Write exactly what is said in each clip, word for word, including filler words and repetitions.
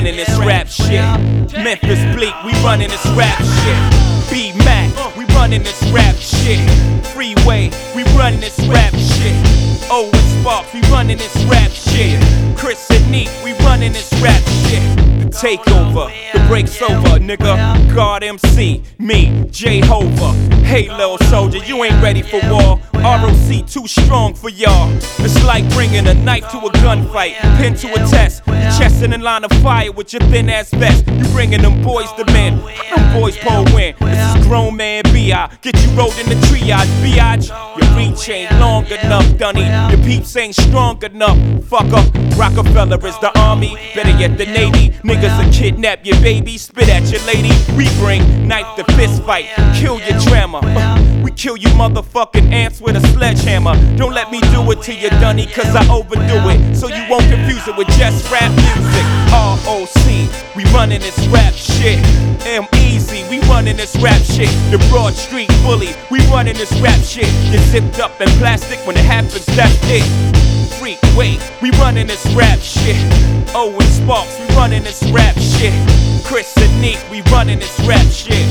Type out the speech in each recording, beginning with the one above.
running this rap shit. Memphis Bleak, we running this rap shit. B-Mac, we running this rap shit. Freeway, we running this rap shit. Owen Sparks, we running this rap shit. Chris and Neek, we running this rap shit. The takeover, the break's over, nigga. God M C, me, Jehovah. Hey, little soldier, you ain't ready for war. R O C too strong for y'all. It's like bringing a knife to a gunfight, pin to a test, your chest in a line of fire with your thin ass vest. You bringing them boys to men, them boys pull win. This is grown man B I, get you rolled in the triage, biatch. Your reach ain't long enough, dunny. Your peeps ain't strong enough, fucker. Rockefeller is the army, better yet the Navy. Niggas will kidnap your baby, spit at your lady. We bring knife to fist fight, kill your drama. Uh, we kill you motherfucking ants with a sledgehammer. Don't let me do it to you, dunny, cause I overdo it. So you won't confuse it with just rap music. R O C, we running this rap shit. M-Easy, we running this rap shit. The Broad Street Bully, we running this rap shit. Get zipped up in plastic when it happens, that's it. Freeway, we running this rap shit. Owen Sparks, we running this rap shit. Chris and Neek, we running this rap shit.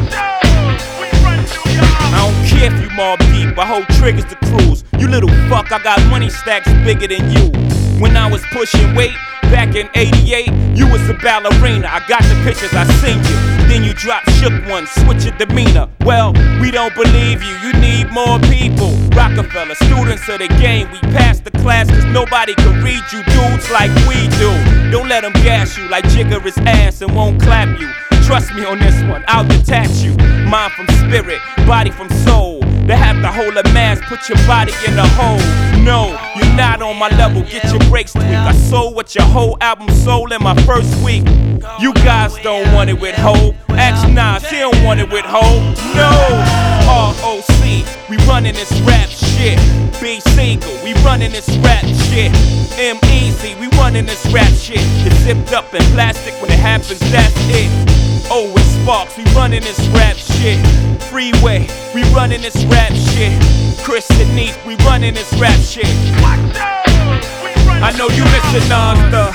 I don't care if you mob deep, I hold triggers to cruise. You little fuck, I got money stacks bigger than you. When I was pushing weight, back in eighty-eight, you was a ballerina. I got the pictures, I seen you. Then you dropped shook one, switch your demeanor. Well, we don't believe you, you need more people. Rockefeller, students of the game, we passed the class cause nobody can read you dudes like we do. Don't let them gas you like Jigger is ass and won't clap you. Trust me on this one, I'll detach you. Mind from spirit, body from soul. They have to hold a mask, put your body in a hole. No, you're not on my level, get your breaks tweaked. I sold what your whole album sold in my first week. You guys don't want it with Hope. Ask Nas, he don't want it with Hope. No, R O C, we running this rap shit. B Single, we running this rap shit. M-Easy, we running this rap shit. Get zipped up in plastic when it happens, that's it. Owen Sparks, we running this rap shit. Freeway, we running this rap shit. Chris and Neek, we running this rap shit. I know you missing Nas, the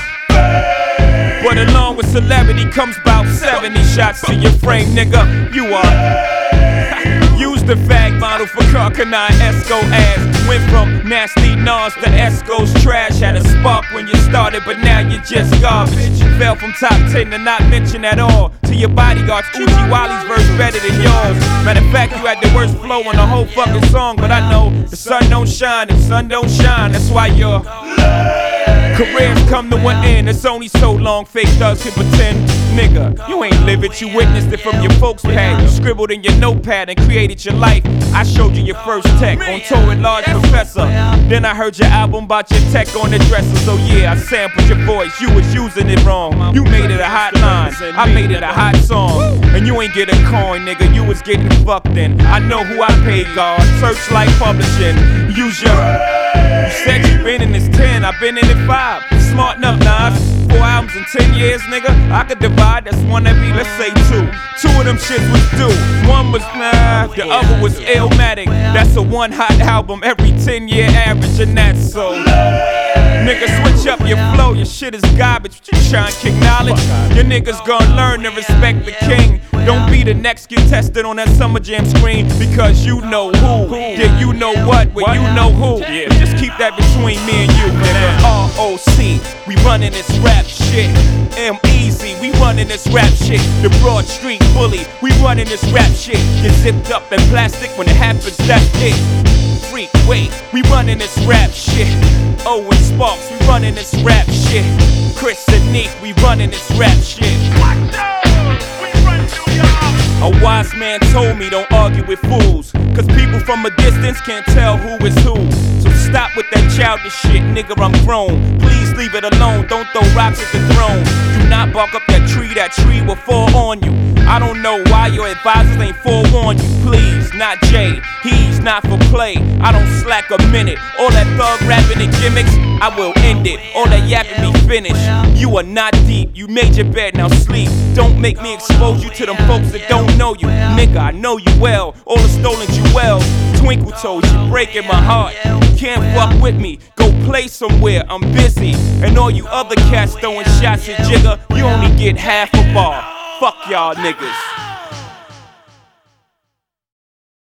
but along with celebrity comes about seventy shots to your frame, nigga. You are. Use the fag model for Carcanine Esco ass. Went from nasty Nas to Esco's trash. Had a spark when you started, but now you're just garbage. Fell from top ten to not mention at all. To your bodyguards, Uchi Wally's verse better than yours. Matter of fact, you had the worst flow on the whole fucking song. But I know the sun don't shine and sun don't shine. That's why your careers come to an end. It's only so long fake thugs can pretend. Nigga, you ain't live it, you witnessed it from your folks' pad. You scribbled in your notepad and created your life. I showed you your first tech on tour with Large Professor. Then I heard your album about your tech on the dresser. So yeah, I sampled your voice, you was using it wrong. You made it a hot line, I made it a hot song. And you ain't get a coin, nigga, you was getting fucked in. I know who I paid, God, Searchlight Publishing. Use your, you said you been in this ten, I been in it five. Smarten up, Nas. Four albums in ten years, nigga. I could divide, that's one every, let's say two. Two of them shits was due. One was nah, the other was Illmatic. That's a one hot album every ten year average, and that's so. Nigga, switch up your flow, your shit is garbage. You trying to kick knowledge? Your niggas gonna learn to respect the king. Don't be the next get tested on that Summer Jam screen because you know who. Yeah, you know what, well, you know who. Yeah, just keep that between me and you, nigga. R O C, we running this rap shit. M-Easy, we running this rap shit. The Broad Street Bully, we running this rap shit. Get zipped up in plastic when it happens, that's it. Freeway, we running this rap shit. Owen Sparks, we running this rap shit. Chris and Neek, we running this rap shit. A wise man told me don't argue with fools, cause people from a distance can't tell who is who. So stop with that childish shit, nigga, I'm grown. Please leave it alone, don't throw rocks at the throne. Do not bark up that tree, that tree will fall on you. I don't know why your advisors ain't forewarned you. Please, not Jay, he's not for play. I don't slack a minute. All that thug rapping and gimmicks, I will end it. All that yapping be finished. You are not deep, you made your bed, now sleep. Don't make me expose you to them folks that don't know you. Nigga, I know you well, all the stolen jewels. Twinkle toes, you breaking my heart. Can't fuck with me, go play somewhere, I'm busy. And all you other cats throwing shots at Jigga, you only get half a bar. Fuck y'all niggas.